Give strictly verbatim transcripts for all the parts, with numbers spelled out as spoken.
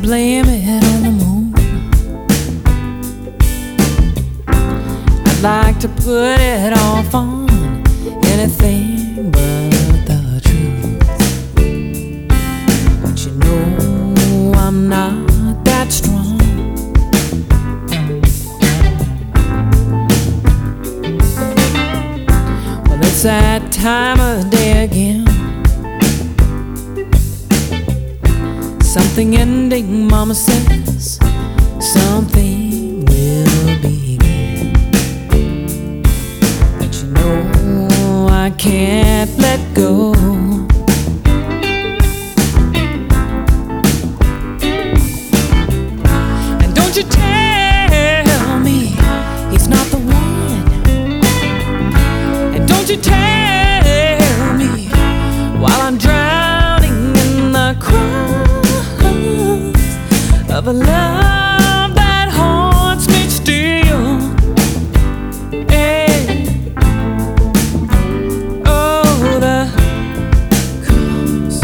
blame it on the moon. I'd like to put it off on anything but the truth. But you know I'm not that strong. Well, it's that time of day again. Something ending, mama says. Something will begin. But you know I can't let go. And don't you tell me he's not the one. And don't you tell me while I'm drowning in the crowd of a love that haunts me still. Hey. Oh, the cross.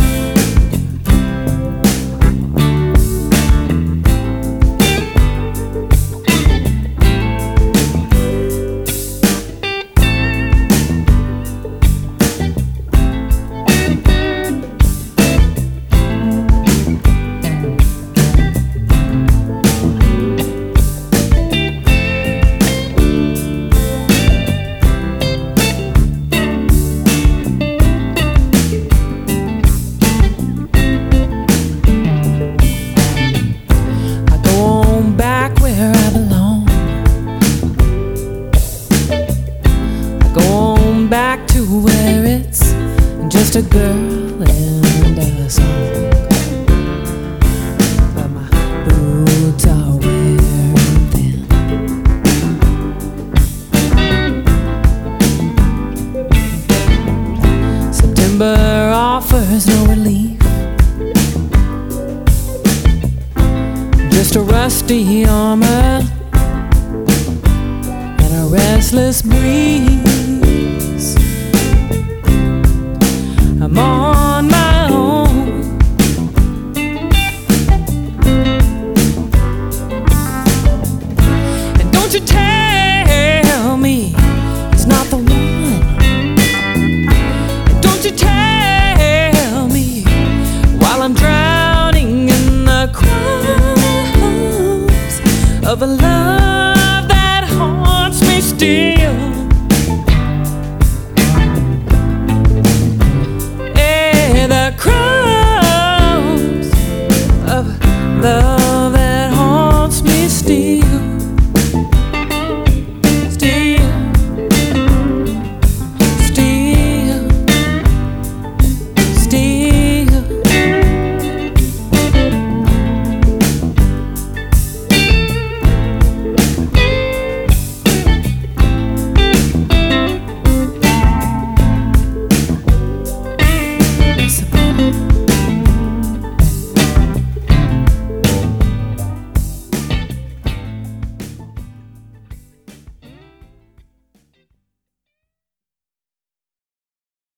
Back to where it's just a girl and a song. But my boots are wearing thin. September offers no relief. Just a rusty armor and a restless breeze. I'm on my own. And don't you tell me he's not the one. And don't you tell me while I'm drowning in the crowds of a love that haunts me still. The crowds of love that haunts me still.